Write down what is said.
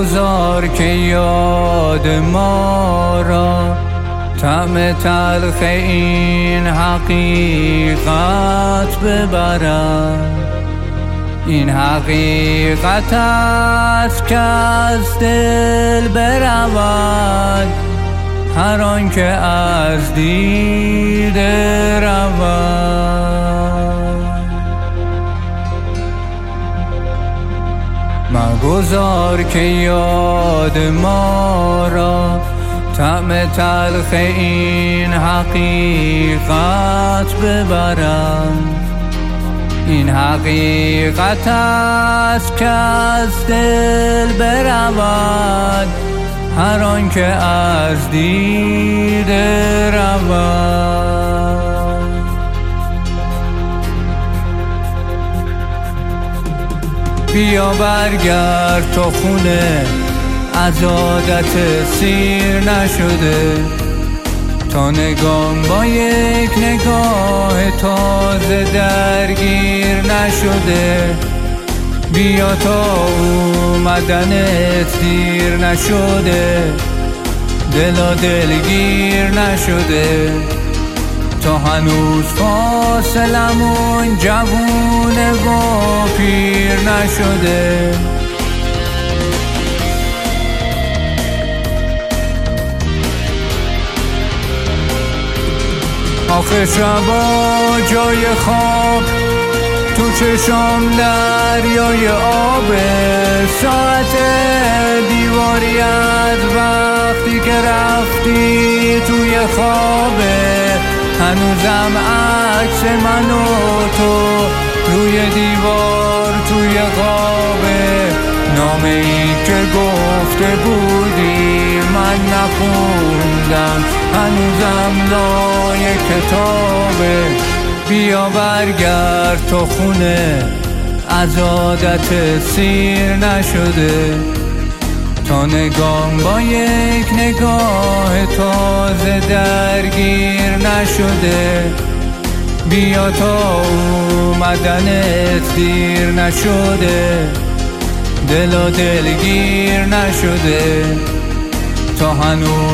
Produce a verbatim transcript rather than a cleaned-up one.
مگذار که یاد ما را طعم تلخ این حقیقت ببرد. این حقیقت است که از دل برود هر آن که از دیده رود. مگذار که یاد ما را طعم تلخ این حقیقت ببرد. این حقیقت است که از دل برود هر آن که از دیده رود. بیا برگرد تا خونه از عادت سیر نشده، تا نگام با یک نگاه تازه درگیر نشده. بیا تا اومدنت دیر نشده، دلا دلگیر نشده. تا هنوز فاصلمون جوونه و پیر نشده. آخه شبا جای خواب تو چشام دریای آبه. ساعت دیواری از وقتی که رفتی توی خوابه. هنوزم عکس من و تو روی دیوار توی خوابه. نامه ای که گفته بودی من نخوندم، هنوزم لای کتابه. بیا برگرد تا خونه از عادت سیر نشده، تا نگام با یک نگاه تازه درگیر نشده. بیا تا اومدنت دیر نشده، دل و دلگیر نشده. تا هنوز